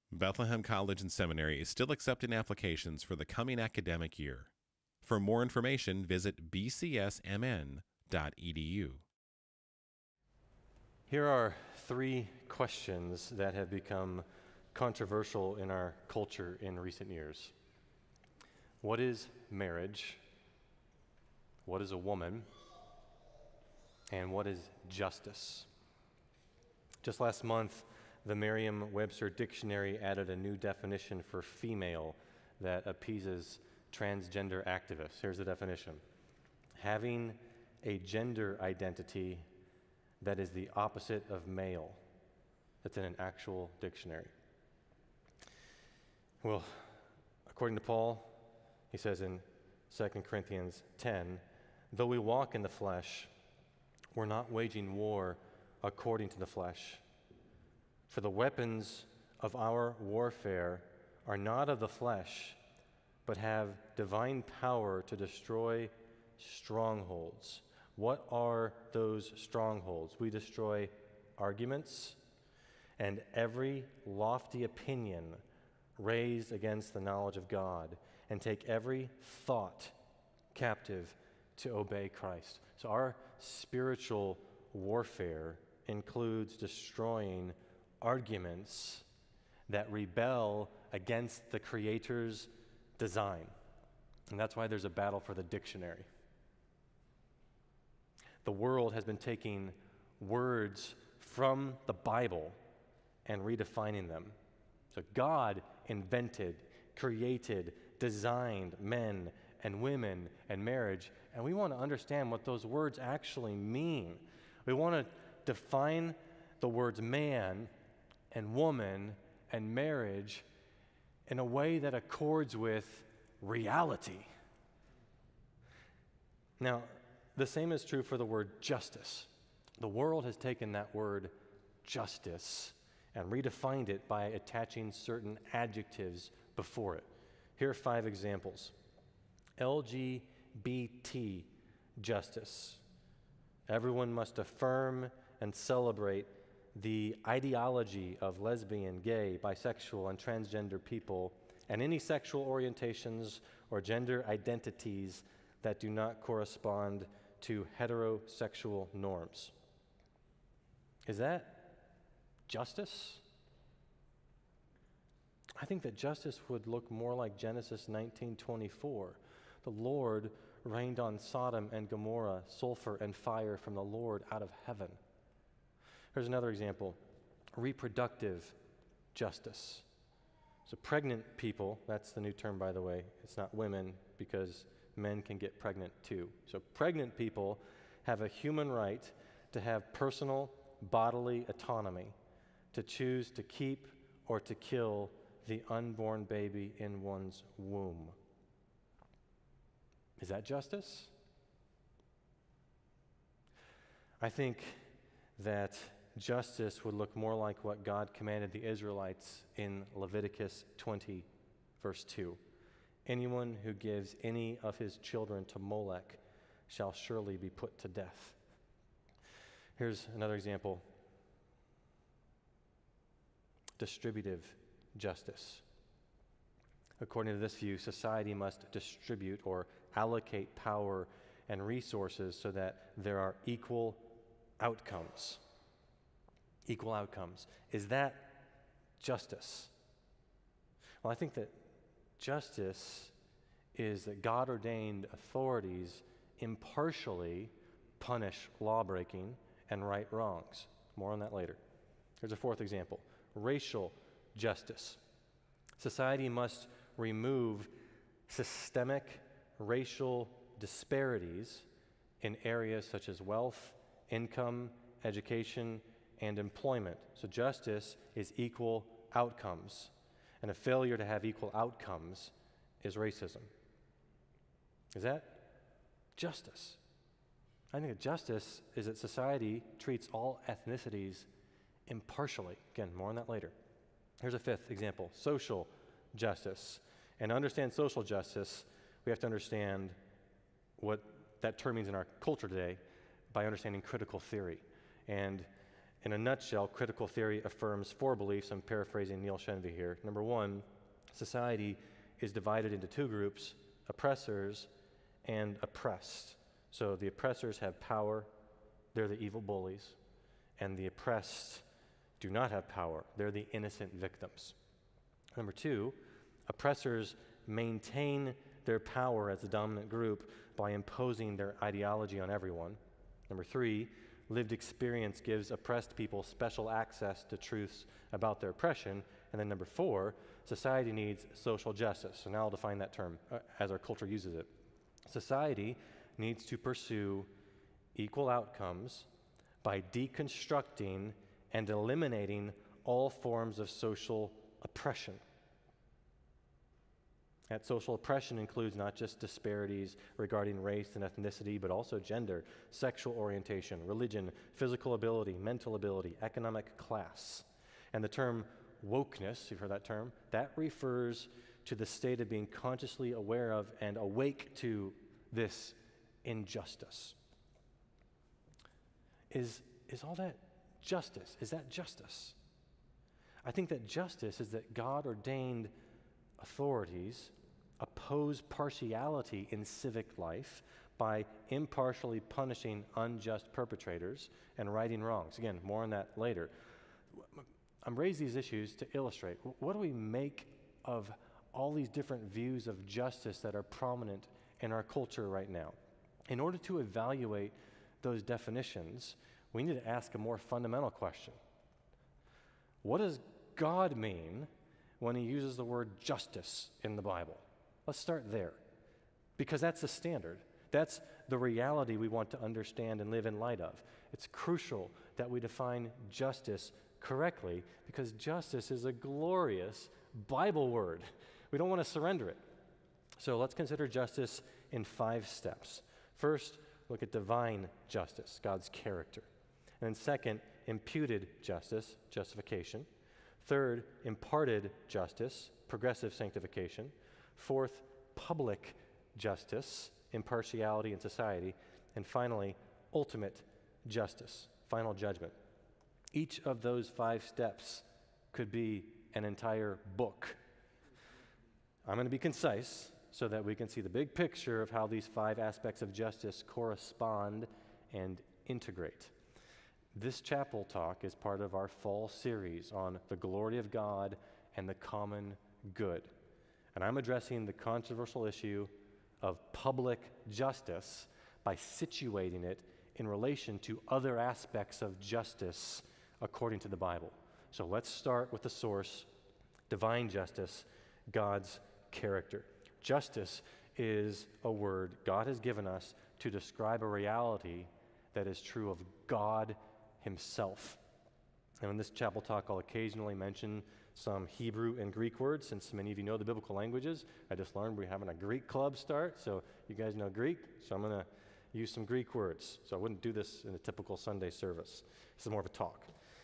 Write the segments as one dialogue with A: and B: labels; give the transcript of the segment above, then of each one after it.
A: Bethlehem College and Seminary is still accepting applications for the coming academic year. For more information, visit bcsmn.edu.
B: Here are three questions that have become controversial in our culture in recent years. What is marriage? What is a woman? And what is justice? Just last month, the Merriam-Webster Dictionary added a new definition for female that appeases transgender activists. Here's the definition: having a gender identity that is the opposite of male. That's in an actual dictionary. Well, according to Paul, he says in 2 Corinthians 10, though we walk in the flesh, we're not waging war according to the flesh. For the weapons of our warfare are not of the flesh, but have divine power to destroy strongholds. What are those strongholds? We destroy arguments and every lofty opinion raised against the knowledge of God, and take every thought captive to obey Christ. So our spiritual warfare includes destroying arguments that rebel against the Creator's design. And that's why there's a battle for the dictionary. The world has been taking words from the Bible and redefining them. So God invented, created, designed men and women and marriage, and we want to understand what those words actually mean. We want to define the words man and woman and marriage in a way that accords with reality. Now, the same is true for the word justice. The world has taken that word justice and redefined it by attaching certain adjectives before it. Here are 5 examples. LGBT justice. Everyone must affirm and celebrate the ideology of lesbian, gay, bisexual, and transgender people, and any sexual orientations or gender identities that do not correspond to heterosexual norms. Is that justice? I think that justice would look more like Genesis 19:24. The Lord rained on Sodom and Gomorrah sulfur and fire from the Lord out of heaven. Here's another example: reproductive justice. So pregnant people, that's the new term, by the way. It's not women, because men can get pregnant too. So pregnant people have a human right to have personal bodily autonomy, to choose to keep or to kill the unborn baby in one's womb. Is that justice? I think that justice would look more like what God commanded the Israelites in Leviticus 20, verse 2. Anyone who gives any of his children to Molech shall surely be put to death. Here's another example: distributive justice. According to this view, society must distribute or allocate power and resources so that there are equal outcomes. Equal outcomes. Is that justice? Well, I think that justice is that God-ordained authorities impartially punish lawbreaking and right wrongs. More on that later. Here's a 4th example: racial justice. Society must remove systemic racial disparities in areas such as wealth, income, education, and employment. So justice is equal outcomes, and a failure to have equal outcomes is racism. Is that justice? I think that justice is that society treats all ethnicities impartially. Again, more on that later. Here's a 5th example: social justice. And to understand social justice, we have to understand what that term means in our culture today by understanding critical theory. And In a nutshell, critical theory affirms 4 beliefs. I'm paraphrasing Neil Shenvi here. Number 1, society is divided into 2 groups, oppressors and oppressed. So the oppressors have power, they're the evil bullies, and the oppressed do not have power, they're the innocent victims. Number 2, oppressors maintain their power as the dominant group by imposing their ideology on everyone. Number 3, lived experience gives oppressed people special access to truths about their oppression. And then number 4, society needs social justice. So now I'll define that term as our culture uses it. Society needs to pursue equal outcomes by deconstructing and eliminating all forms of social oppression. That social oppression includes not just disparities regarding race and ethnicity, but also gender, sexual orientation, religion, physical ability, mental ability, economic class. And the term wokeness, you've heard that term, that refers to the state of being consciously aware of and awake to this injustice. Is all that justice? Is that justice? I think that justice is that God ordained authorities oppose partiality in civic life by impartially punishing unjust perpetrators and righting wrongs. Again, more on that later. I'm raising these issues to illustrate what do we make of all these different views of justice that are prominent in our culture right now. In order to evaluate those definitions, we need to ask a more fundamental question. What does God mean when he uses the word justice in the Bible? Let's start there, because that's the standard. That's the reality we want to understand and live in light of. It's crucial that we define justice correctly, because justice is a glorious Bible word. We don't want to surrender it. So let's consider justice in 5 steps. First, look at divine justice, God's character. And then second, imputed justice, justification. Third, imparted justice, progressive sanctification. Fourth, public justice, impartiality in society. And finally, ultimate justice, final judgment. Each of those 5 steps could be an entire book. I'm going to be concise so that we can see the big picture of how these 5 aspects of justice correspond and integrate. This chapel talk is part of our fall series on the glory of God and the common good. And I'm addressing the controversial issue of public justice by situating it in relation to other aspects of justice according to the Bible. So let's start with the source, divine justice, God's character. Justice is a word God has given us to describe a reality that is true of God himself. And in this chapel talk, I'll occasionally mention some Hebrew and Greek words, since many of you know the biblical languages. I just learned we're having a Greek club start, so you guys know Greek, so I'm going to use some Greek words. So I wouldn't do this in a typical Sunday service. This is more of a talk.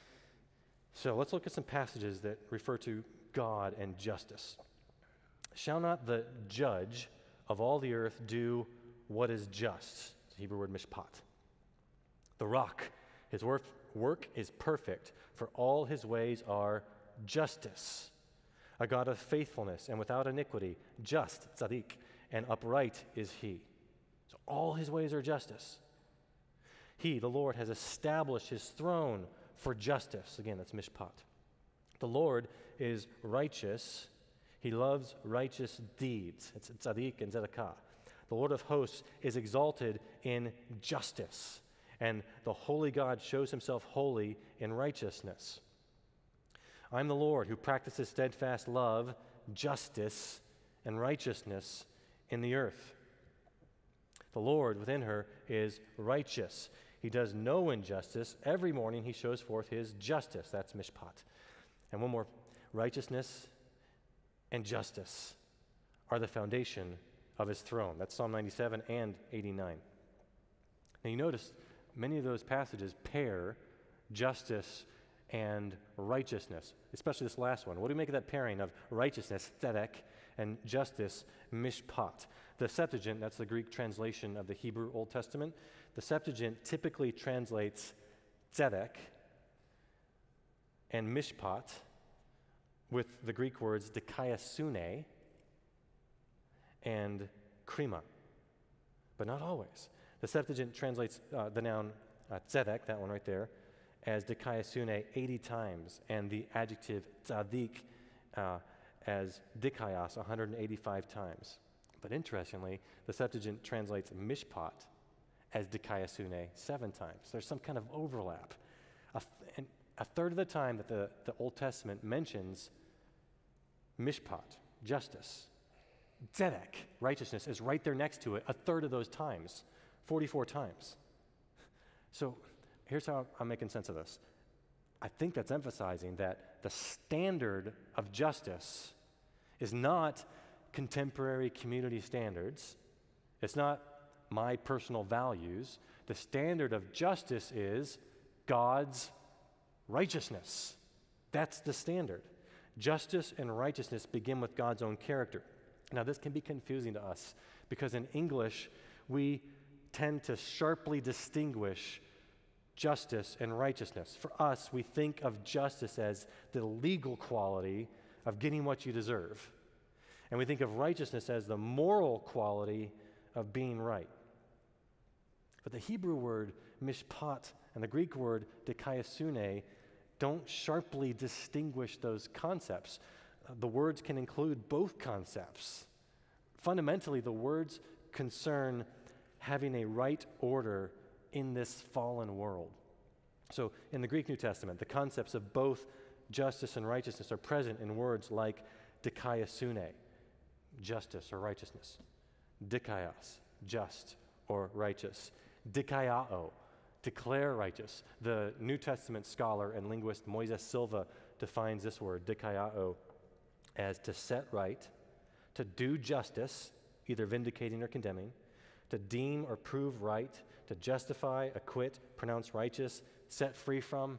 B: So let's look at some passages that refer to God and justice. Shall not the judge of all the earth do what is just? It's the Hebrew word mishpat. The rock, his work is perfect, for all his ways are justice. A God of faithfulness and without iniquity, just, tzaddik, and upright is he. So all his ways are justice. He, the Lord, has established his throne for justice. Again, that's mishpat. The Lord is righteous. He loves righteous deeds. It's tzaddik and tzedakah. The Lord of hosts is exalted in justice, and the holy God shows himself holy in righteousness. I'm the Lord who practices steadfast love, justice, and righteousness in the earth. The Lord within her is righteous. He does no injustice. Every morning he shows forth his justice. That's mishpat. And one more, righteousness and justice are the foundation of his throne. That's Psalm 97 and 89. Now you notice many of those passages pair justice and righteousness, especially this last one. What do we make of that pairing of righteousness, tzedek, and justice, mishpat? The Septuagint, that's the Greek translation of the Hebrew Old Testament, the Septuagint typically translates tzedek and mishpat with the Greek words dikaiosune and krima, but not always. The Septuagint translates the noun tzedek, that one right there, as dikaiosune 80 times, and the adjective tzadik as dikaios 185 times. But interestingly, the Septuagint translates mishpat as dikaiosune 7 times. There's some kind of overlap. And a third of the time that the Old Testament mentions mishpat, justice, tzedek, righteousness, is right there next to it, a third of those times, 44 times. So here's how I'm making sense of this. I think that's emphasizing that the standard of justice is not contemporary community standards. It's not my personal values. The standard of justice is God's righteousness. That's the standard. Justice and righteousness begin with God's own character. Now, this can be confusing to us because in English, we tend to sharply distinguish justice and righteousness. For us, we think of justice as the legal quality of getting what you deserve. And we think of righteousness as the moral quality of being right. But the Hebrew word mishpat and the Greek word dikaiosune don't sharply distinguish those concepts. The words can include both concepts. Fundamentally, the words concern having a right order in this fallen world. So in the Greek New Testament, the concepts of both justice and righteousness are present in words like dikaiosune, justice or righteousness, dikaios, just or righteous, dikaiao, declare righteous. The New Testament scholar and linguist Moises Silva defines this word, dikaiao, as to set right, to do justice, either vindicating or condemning, to deem or prove right, to justify, acquit, pronounce righteous, set free from.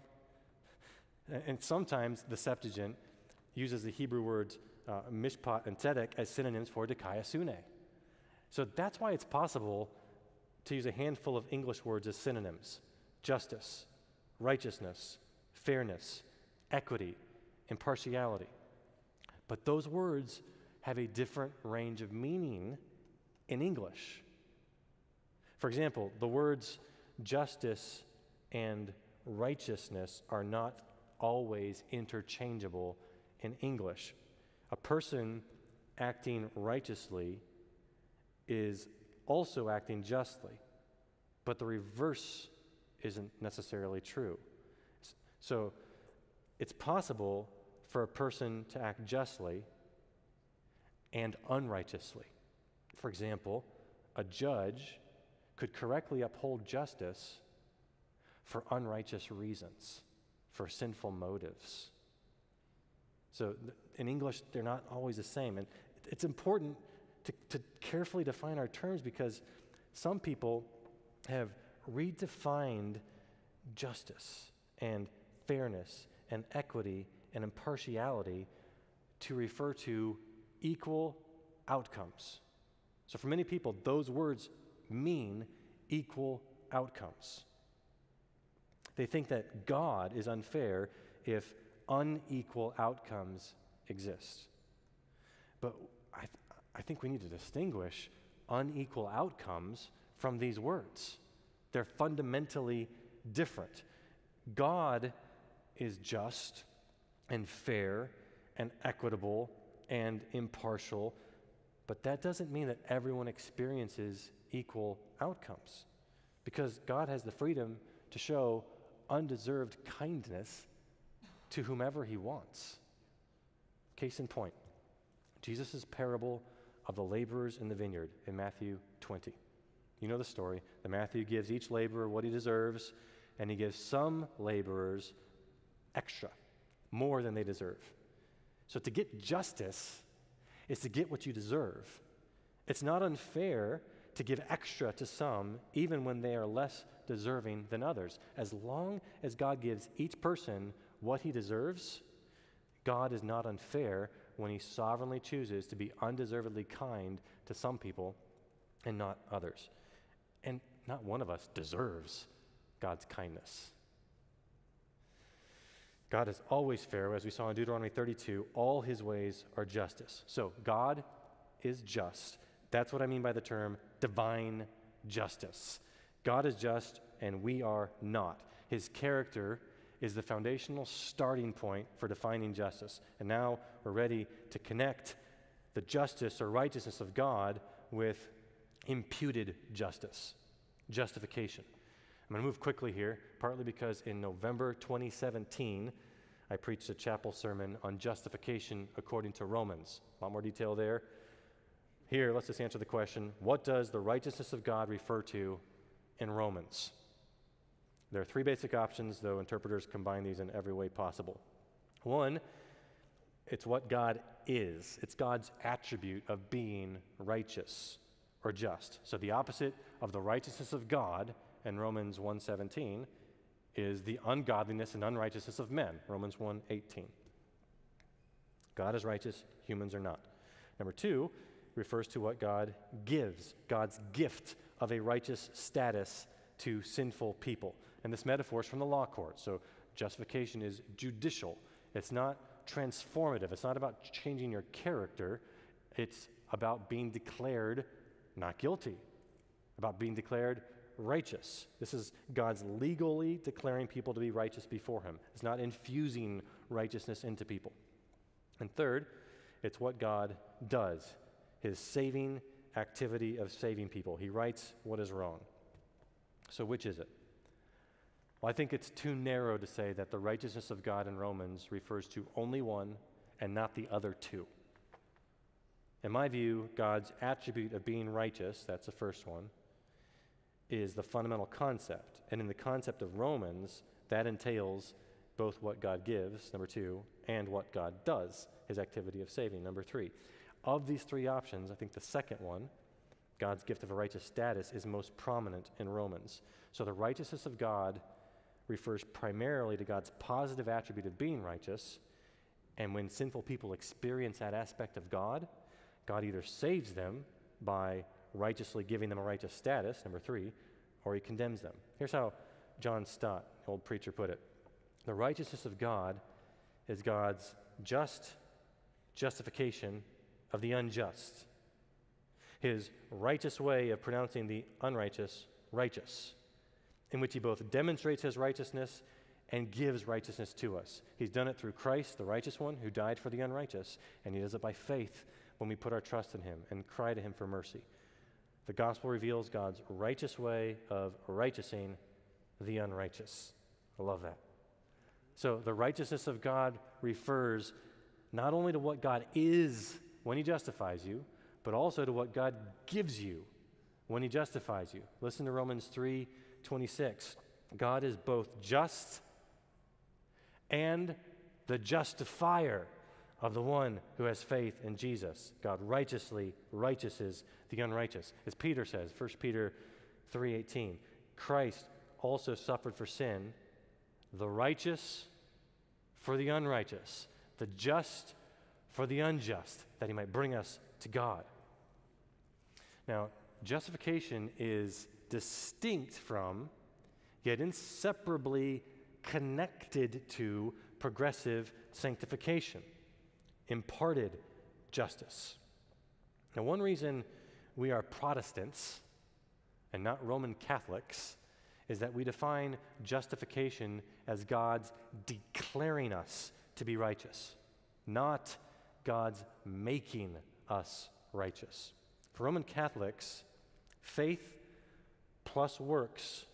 B: And sometimes the Septuagint uses the Hebrew words mishpat and tzedek as synonyms for dikaiosune. So that's why it's possible to use a handful of English words as synonyms: justice, righteousness, fairness, equity, impartiality. But those words have a different range of meaning in English. For example, the words justice and righteousness are not always interchangeable in English. A person acting righteously is also acting justly, but the reverse isn't necessarily true. So it's possible for a person to act justly and unrighteously. For example, a judge could correctly uphold justice for unrighteous reasons, for sinful motives. So in English, they're not always the same. And it's important to carefully define our terms because some people have redefined justice and fairness and equity and impartiality to refer to equal outcomes. So for many people, those words mean equal outcomes. They think that God is unfair if unequal outcomes exist. But I think we need to distinguish unequal outcomes from these words. They're fundamentally different. God is just and fair and equitable and impartial, but that doesn't mean that everyone experiences equal outcomes, because God has the freedom to show undeserved kindness to whomever he wants. Case in point, Jesus' parable of the laborers in the vineyard in Matthew 20. You know the story. The Matthew gives each laborer what he deserves, and he gives some laborers extra, more than they deserve. So to get justice is to get what you deserve. It's not unfair to give extra to some, even when they are less deserving than others. As long as God gives each person what he deserves, God is not unfair when he sovereignly chooses to be undeservedly kind to some people and not others. And not one of us deserves God's kindness. God is always fair, as we saw in Deuteronomy 32. All his ways are justice. So God is just. That's what I mean by the term divine justice. God is just, and we are not. His character is the foundational starting point for defining justice. And now we're ready to connect the justice or righteousness of God with imputed justice, justification. I'm going to move quickly here, partly because in November 2017, I preached a chapel sermon on justification according to Romans. A lot more detail there. Here, let's just answer the question, what does the righteousness of God refer to in Romans? There are three basic options, though interpreters combine these in every way possible. One, it's what God is. It's God's attribute of being righteous or just. So the opposite of the righteousness of God in Romans 1:17 is the ungodliness and unrighteousness of men, Romans 1:18. God is righteous, humans are not. Number two refers to what God gives, God's gift of a righteous status to sinful people. And this metaphor is from the law court. So justification is judicial. It's not transformative. It's not about changing your character. It's about being declared not guilty, about being declared righteous. This is God's legally declaring people to be righteous before him. It's not infusing righteousness into people. And third, it's what God does, his saving activity of saving people. He rights what is wrong. So which is it? Well, I think it's too narrow to say that the righteousness of God in Romans refers to only one and not the other two. In my view, God's attribute of being righteous, that's the first one, is the fundamental concept. And in the concept of Romans, that entails both what God gives, number two, and what God does, his activity of saving, number three. Of these three options, I think the second one, God's gift of a righteous status, is most prominent in Romans. So the righteousness of God refers primarily to God's positive attribute of being righteous, and when sinful people experience that aspect of God, God either saves them by righteously giving them a righteous status, number three, or he condemns them. Here's how John Stott, the old preacher, put it. The righteousness of God is God's just justification of the unjust, his righteous way of pronouncing the unrighteous righteous, in which he both demonstrates his righteousness and gives righteousness to us. He's done it through Christ, the righteous one, who died for the unrighteous, and he does it by faith when we put our trust in him and cry to him for mercy. The gospel reveals God's righteous way of righteousing the unrighteous. I love that. So the righteousness of God refers not only to what God is when he justifies you, but also to what God gives you when he justifies you. Listen to Romans 3:26. God is both just and the justifier of the one who has faith in Jesus. God righteously righteouses the unrighteous. As Peter says, 1 Peter 3:18, Christ also suffered for sin, the righteous for the unrighteous, the just for the unjust, that he might bring us to God. Now, justification is distinct from, yet inseparably connected to, progressive sanctification, imparted justice. Now, one reason we are Protestants and not Roman Catholics is that we define justification as God's declaring us to be righteous, not God's making us righteous. For Roman Catholics, faith plus works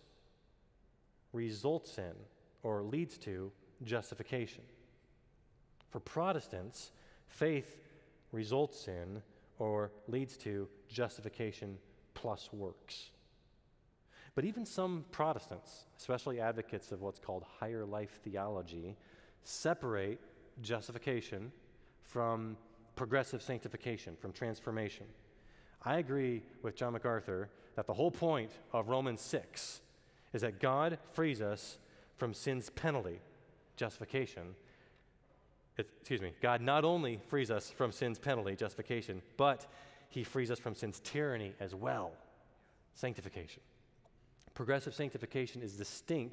B: results in or leads to justification. For Protestants, faith results in or leads to justification plus works. But even some Protestants, especially advocates of what's called higher life theology, separate justification from progressive sanctification, from transformation. I agree with John MacArthur that the whole point of Romans 6 is that God frees us from sin's penalty, justification. God not only frees us from sin's penalty, justification, but he frees us from sin's tyranny as well, sanctification. Progressive sanctification is distinct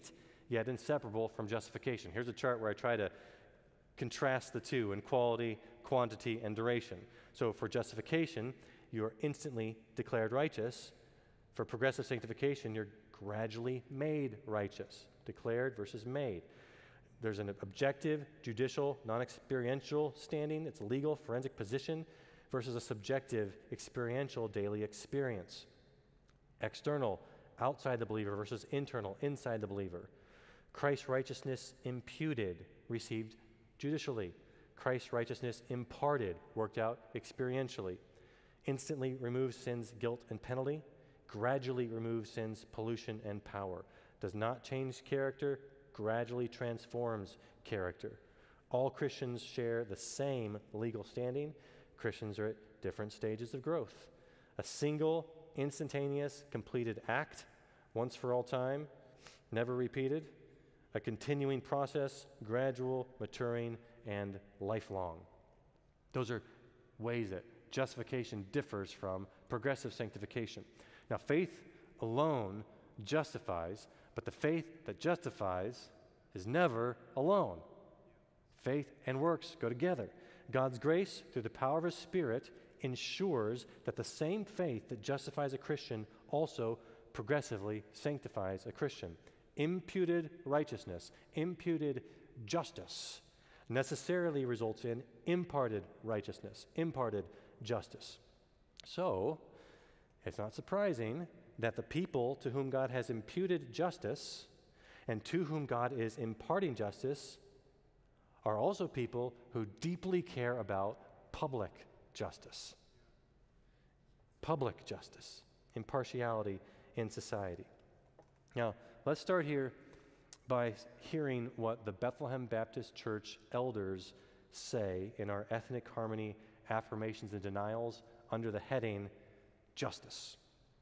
B: yet inseparable from justification. Here's a chart where I try to contrast the two in quality, quantity, and duration. So for justification, you are instantly declared righteous. For progressive sanctification, you're gradually made righteous. Declared versus made. There's an objective, judicial, non-experiential standing. It's a legal, forensic position versus a subjective, experiential, daily experience. External, outside the believer versus internal, inside the believer. Christ's righteousness imputed, received judicially. Christ's righteousness imparted, worked out experientially. Instantly removes sin's guilt and penalty. Gradually removes sin's pollution and power. Does not change character, gradually transforms character. All Christians share the same legal standing. Christians are at different stages of growth. A single, instantaneous, completed act, once for all time, never repeated. A continuing process, gradual, maturing, and lifelong. Those are ways that justification differs from progressive sanctification. Now, faith alone justifies, but the faith that justifies is never alone. Faith and works go together. God's grace, through the power of His Spirit, ensures that the same faith that justifies a Christian also progressively sanctifies a Christian. Imputed righteousness, imputed justice, necessarily results in imparted righteousness, imparted justice. So, it's not surprising that the people to whom God has imputed justice and to whom God is imparting justice are also people who deeply care about public justice. Public justice, impartiality in society. Now, let's start here by hearing what the Bethlehem Baptist Church elders say in our Ethnic Harmony Affirmations and Denials under the heading, Justice.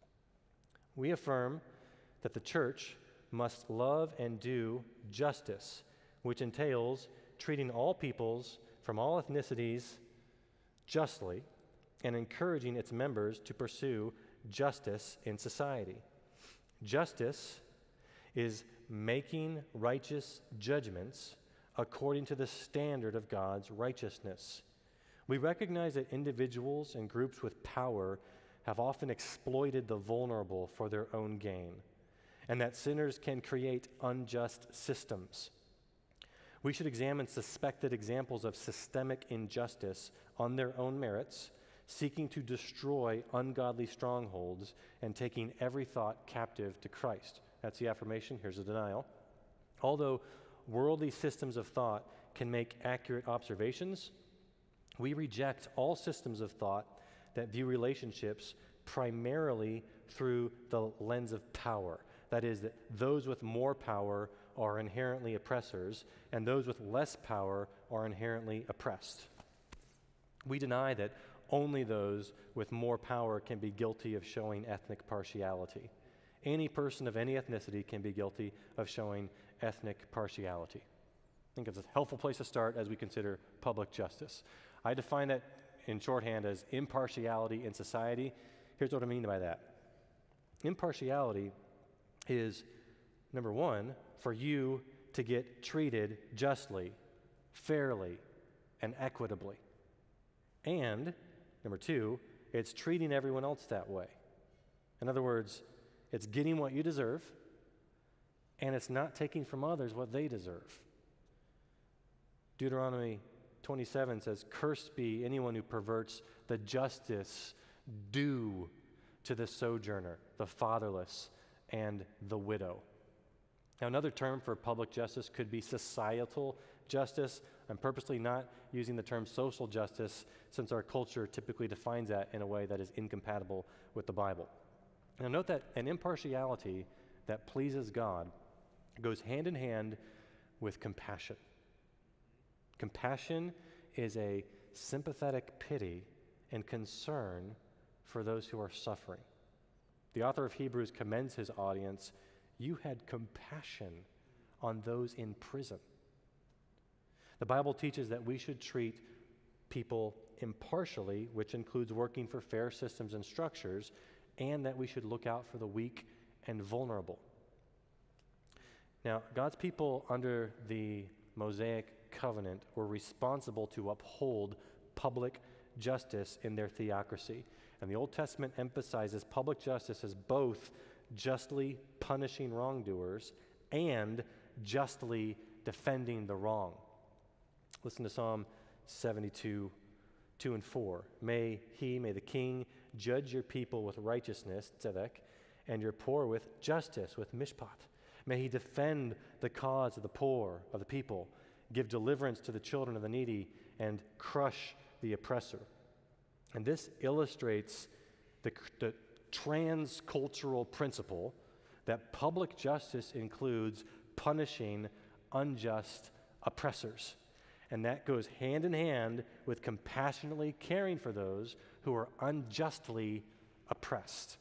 B: We affirm that the church must love and do justice, which entails treating all peoples from all ethnicities justly and encouraging its members to pursue justice in society. Justice is making righteous judgments according to the standard of God's righteousness. We recognize that individuals and groups with power have often exploited the vulnerable for their own gain, and that sinners can create unjust systems. We should examine suspected examples of systemic injustice on their own merits, seeking to destroy ungodly strongholds and taking every thought captive to Christ. That's the affirmation. Here's the denial. Although worldly systems of thought can make accurate observations, we reject all systems of thought that view relationships primarily through the lens of power. That is, that those with more power are inherently oppressors, and those with less power are inherently oppressed. We deny that only those with more power can be guilty of showing ethnic partiality. Any person of any ethnicity can be guilty of showing ethnic partiality. I think it's a helpful place to start as we consider public justice. I define that in shorthand as impartiality in society. Here's what I mean by that. Impartiality is, number one, for you to get treated justly, fairly, and equitably. And, number two, it's treating everyone else that way. In other words, it's getting what you deserve, and it's not taking from others what they deserve. Deuteronomy 27 says, "Cursed be anyone who perverts the justice due to the sojourner, the fatherless, and the widow." Now, another term for public justice could be societal justice. I'm purposely not using the term social justice since our culture typically defines that in a way that is incompatible with the Bible. Now, note that an impartiality that pleases God goes hand in hand with compassion. Compassion is a sympathetic pity and concern for those who are suffering. The author of Hebrews commends his audience. You had compassion on those in prison. The Bible teaches that we should treat people impartially, which includes working for fair systems and structures, and that we should look out for the weak and vulnerable. Now, God's people under the Mosaic covenant were responsible to uphold public justice in their theocracy. And the Old Testament emphasizes public justice as both justly punishing wrongdoers and justly defending the wrong. Listen to Psalm 72, 2 and 4. May the king, judge your people with righteousness, tzedek, and your poor with justice, with mishpat. May he defend the cause of the poor, of the people, give deliverance to the children of the needy, and crush the oppressor. And this illustrates the transcultural principle that public justice includes punishing unjust oppressors. And that goes hand in hand with compassionately caring for those who are unjustly oppressed.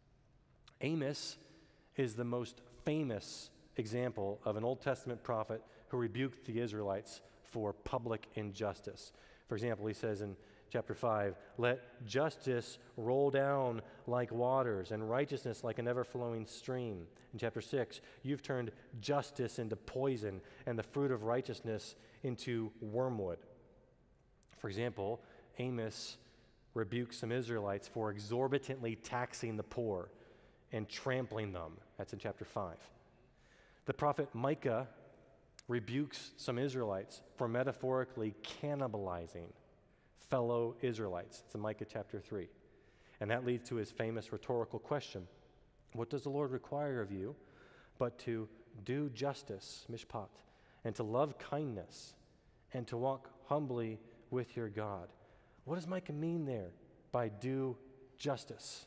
B: Amos is the most famous example of an Old Testament prophet who rebuked the Israelites for public injustice. For example, he says in chapter 5, let justice roll down like waters and righteousness like an ever-flowing stream. In chapter 6, you've turned justice into poison and the fruit of righteousness into wormwood. For example, Amos rebukes some Israelites for exorbitantly taxing the poor and trampling them. That's in chapter 5. The prophet Micah rebukes some Israelites for metaphorically cannibalizing fellow Israelites. It's in Micah chapter 3. And that leads to his famous rhetorical question. What does the Lord require of you but to do justice, mishpat, and to love kindness, and to walk humbly with your God? What does Micah mean there by do justice?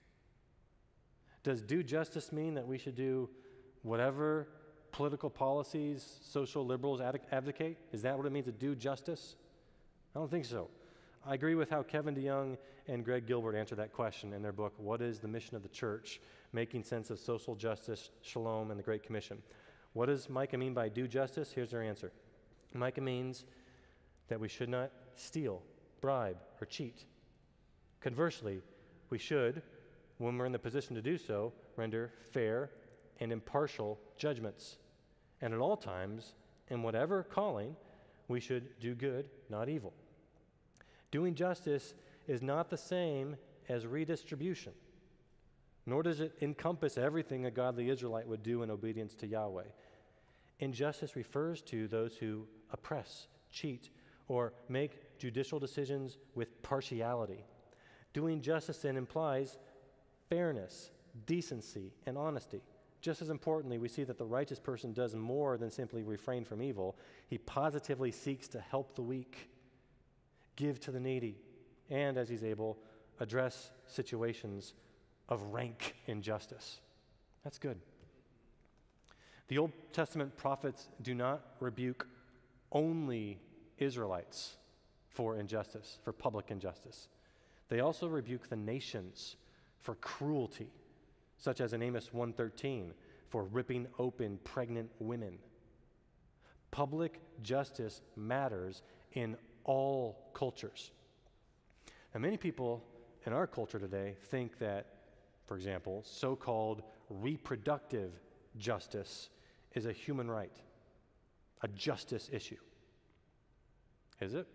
B: Does do justice mean that we should do whatever political policies social liberals advocate? Is that what it means to do justice? I don't think so. I agree with how Kevin DeYoung and Greg Gilbert answer that question in their book, What is the Mission of the Church? Making Sense of Social Justice, Shalom, and the Great Commission. What does Micah mean by do justice? Here's their answer. Micah means that we should not steal, bribe, or cheat. Conversely, we should, when we're in the position to do so, render fair and impartial judgments. And at all times, in whatever calling, we should do good, not evil. Doing justice is not the same as redistribution, nor does it encompass everything a godly Israelite would do in obedience to Yahweh. Injustice refers to those who oppress, cheat, or make judicial decisions with partiality. Doing justice then implies fairness, decency, and honesty. Just as importantly, we see that the righteous person does more than simply refrain from evil. He positively seeks to help the weak, give to the needy, and, as he's able, address situations of rank injustice. That's good. The Old Testament prophets do not rebuke only Israelites for injustice, for public injustice. They also rebuke the nations for cruelty, such as in Amos 1:13, for ripping open pregnant women. Public justice matters in all cultures. Now, many people in our culture today think that, for example, so-called reproductive justice is a human right, a justice issue. Is it?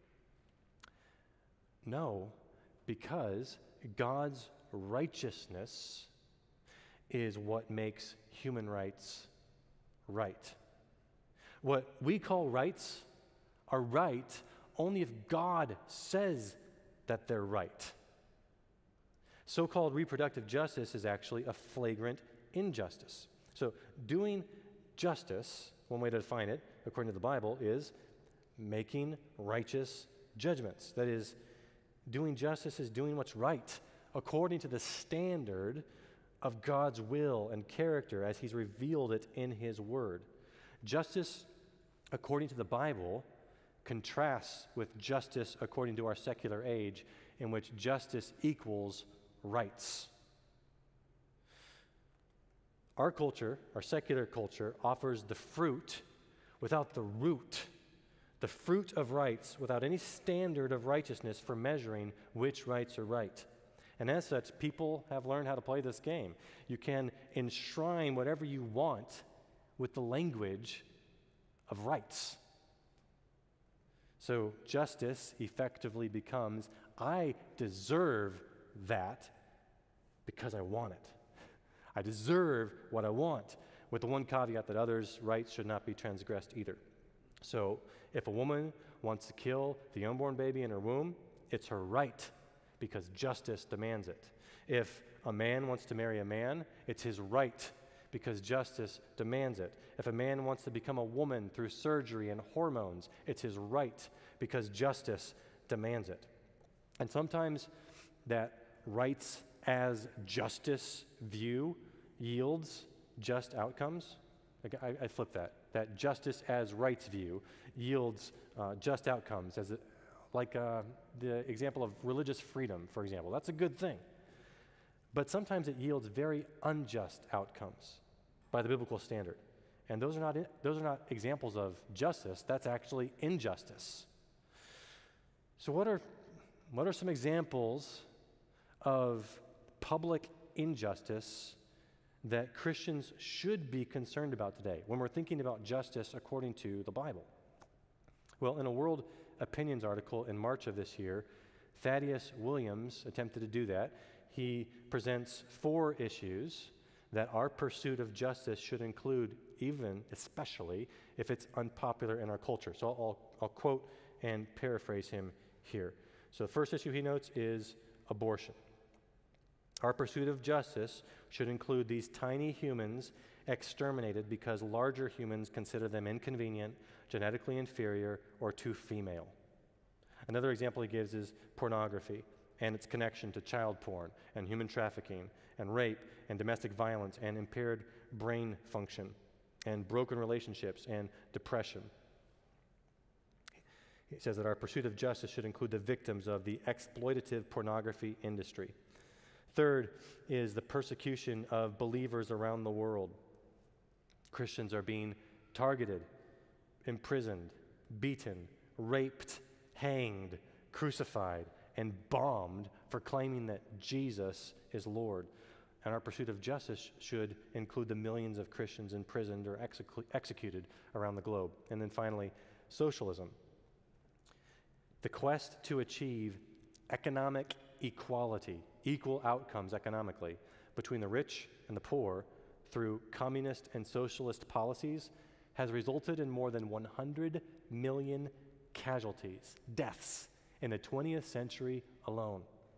B: No, because God's righteousness is what makes human rights right. What we call rights are right only if God says that they're right. So-called reproductive justice is actually a flagrant injustice. So doing justice, one way to define it, according to the Bible, is making righteous judgments. That is, doing justice is doing what's right according to the standard of God's will and character as he's revealed it in his word. Justice, according to the Bible, contrasts with justice according to our secular age, in which justice equals rights. Our culture, our secular culture, offers the fruit without the root, the fruit of rights without any standard of righteousness for measuring which rights are right. And as such, people have learned how to play this game. You can enshrine whatever you want with the language of rights. So justice effectively becomes, I deserve that because I want it. I deserve what I want, with the one caveat that others' rights should not be transgressed either. So if a woman wants to kill the unborn baby in her womb, it's her right because justice demands it. If a man wants to marry a man, it's his right because justice demands it. If a man wants to become a woman through surgery and hormones, it's his right because justice demands it. And sometimes that rights as justice view yields just outcomes. I flip that. That justice as rights view yields just outcomes, the example of religious freedom, for example. That's a good thing. But sometimes it yields very unjust outcomes by the biblical standard. And those are not examples of justice. That's actually injustice. So what are some examples of public injustice that Christians should be concerned about today when we're thinking about justice according to the Bible? Well, in a World Opinions article in March of this year, Thaddeus Williams attempted to do that. He presents 4 issues that our pursuit of justice should include, especially if it's unpopular in our culture. So I'll quote and paraphrase him here. So the first issue he notes is abortion. Our pursuit of justice should include these tiny humans exterminated because larger humans consider them inconvenient, genetically inferior, or too female. Another example he gives is pornography and its connection to child porn and human trafficking and rape and domestic violence and impaired brain function and broken relationships and depression. He says that our pursuit of justice should include the victims of the exploitative pornography industry. Third is the persecution of believers around the world. Christians are being targeted, imprisoned, beaten, raped, hanged, crucified, and bombed for claiming that Jesus is Lord. And our pursuit of justice should include the millions of Christians imprisoned or executed around the globe. And then finally, socialism. The quest to achieve economic equality, equal outcomes economically, between the rich and the poor through communist and socialist policies has resulted in more than 100 million casualties, deaths, in the 20th century alone.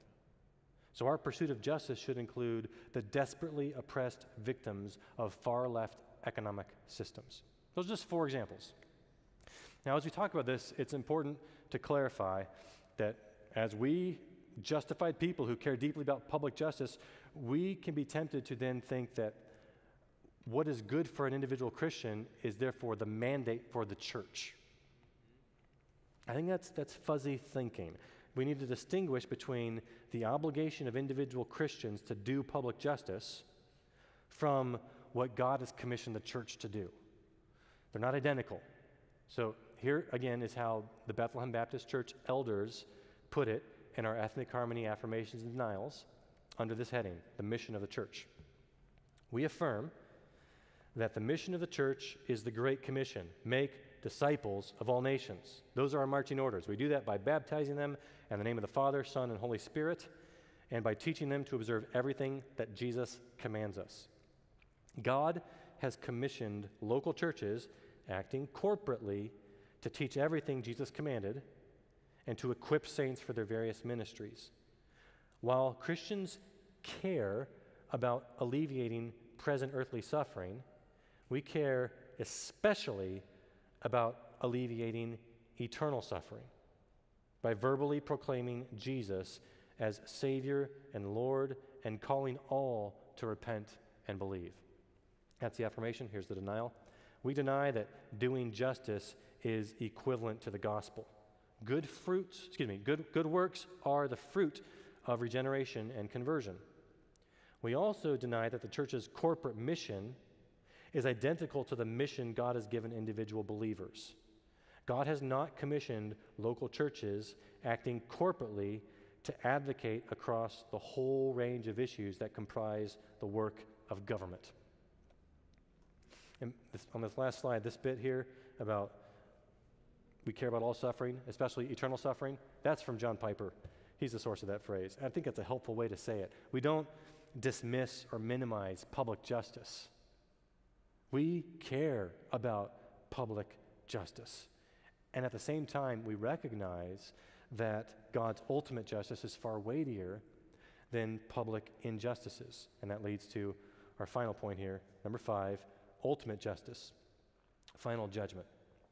B: So our pursuit of justice should include the desperately oppressed victims of far-left economic systems. Those are just 4 examples. Now, as we talk about this, it's important to clarify that as we justified people who care deeply about public justice, we can be tempted to then think that what is good for an individual Christian is therefore the mandate for the church. I think that's fuzzy thinking. We need to distinguish between the obligation of individual Christians to do public justice from what God has commissioned the church to do. They're not identical. So here again is how the Bethlehem Baptist Church elders put it in our Ethnic Harmony Affirmations and Denials under this heading, the mission of the church. We affirm that the mission of the church is the Great Commission, make disciples of all nations. Those are our marching orders. We do that by baptizing them in the name of the Father, Son, and Holy Spirit, and by teaching them to observe everything that Jesus commands us. God has commissioned local churches acting corporately to teach everything Jesus commanded and to equip saints for their various ministries. While Christians care about alleviating present earthly suffering, we care especially about alleviating eternal suffering by verbally proclaiming Jesus as Savior and Lord and calling all to repent and believe. That's the affirmation. Here's the denial. We deny that doing justice is equivalent to the gospel. Good works are the fruit of regeneration and conversion. We also deny that the church's corporate mission is identical to the mission God has given individual believers. God has not commissioned local churches acting corporately to advocate across the whole range of issues that comprise the work of government. And on this last slide, this bit here about we care about all suffering, especially eternal suffering, that's from John Piper. He's the source of that phrase. And I think that's a helpful way to say it. We don't dismiss or minimize public justice. We care about public justice. And at the same time, we recognize that God's ultimate justice is far weightier than public injustices. And that leads to our final point here, number 5, ultimate justice, final judgment.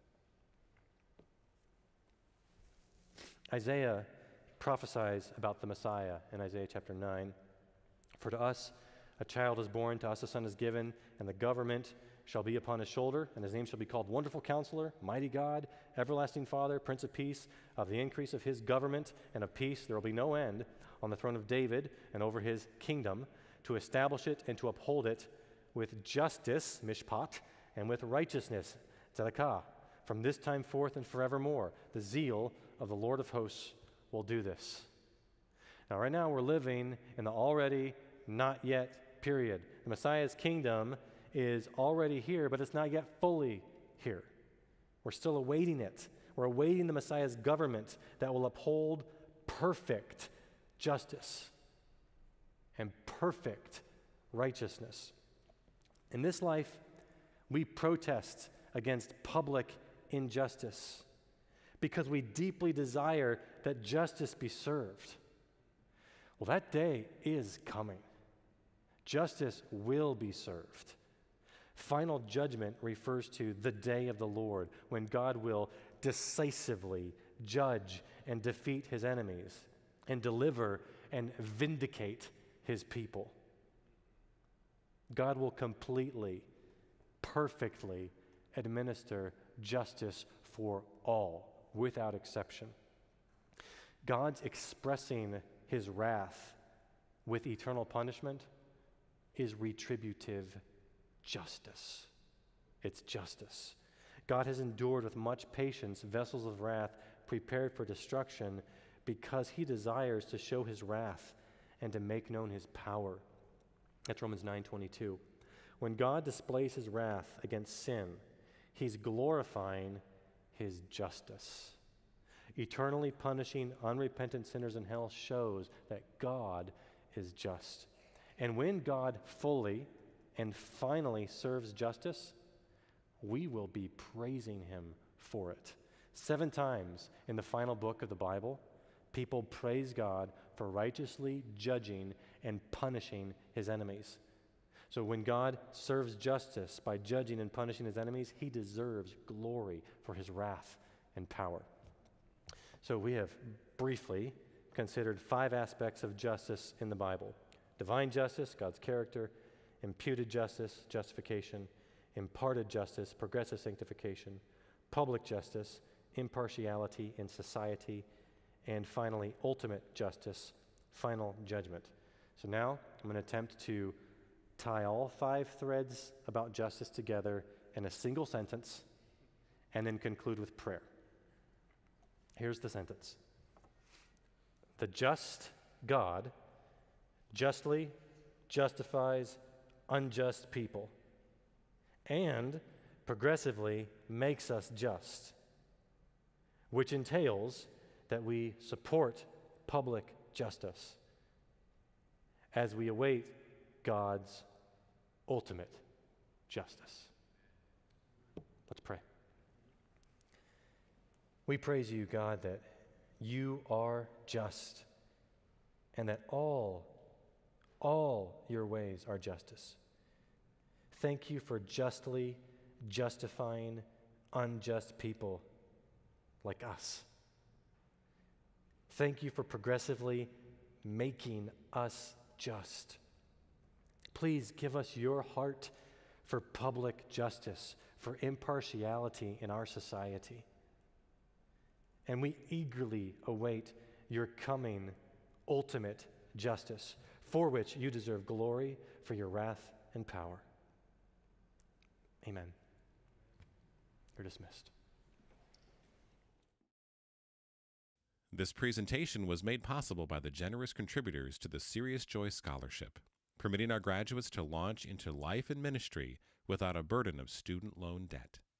B: Isaiah prophesies about the Messiah in Isaiah chapter 9. For to us a child is born, to us a son is given, and the government shall be upon his shoulder, and his name shall be called Wonderful Counselor, Mighty God, Everlasting Father, Prince of Peace. Of the increase of his government and of peace there will be no end on the throne of David and over his kingdom, to establish it and to uphold it with justice, mishpat, and with righteousness, tzedakah, from this time forth and forevermore. The zeal of the Lord of hosts will do this. Now, right now, we're living in the already, not yet period. The Messiah's kingdom is already here, but it's not yet fully here. We're still awaiting it. We're awaiting the Messiah's government that will uphold perfect justice and perfect righteousness. In this life, we protest against public injustice because we deeply desire that justice be served. Well, that day is coming. Justice will be served. Final judgment refers to the day of the Lord, when God will decisively judge and defeat his enemies and deliver and vindicate his people. God will completely, perfectly administer justice for all, without exception. God's expressing his wrath with eternal punishment is retributive justice. It's justice. God has endured with much patience vessels of wrath prepared for destruction because he desires to show his wrath and to make known his power. That's Romans 9:22. When God displays his wrath against sin, he's glorifying his justice. Eternally punishing unrepentant sinners in hell shows that God is just. And when God fully and finally serves justice, we will be praising him for it. 7 times in the final book of the Bible, people praise God for righteously judging and punishing his enemies. So when God serves justice by judging and punishing his enemies, he deserves glory for his wrath and power. So we have briefly considered 5 aspects of justice in the Bible: divine justice, God's character; imputed justice, justification; imparted justice, progressive sanctification; public justice, impartiality in society; and finally, ultimate justice, final judgment. So now I'm going to attempt to tie all 5 threads about justice together in a single sentence and then conclude with prayer. Here's the sentence. The just God justly justifies unjust people and progressively makes us just, which entails that we support public justice as we await God's ultimate justice. Let's pray. We praise you, God, that you are just and that all your ways are justice. Thank you for justly justifying unjust people like us. Thank you for progressively making us just. Please give us your heart for public justice, for impartiality in our society. And we eagerly await your coming ultimate justice, for which you deserve glory for your wrath and power. Amen. You're dismissed.
A: This presentation was made possible by the generous contributors to the Serious Joy Scholarship. permitting our graduates to launch into life and ministry without a burden of student loan debt.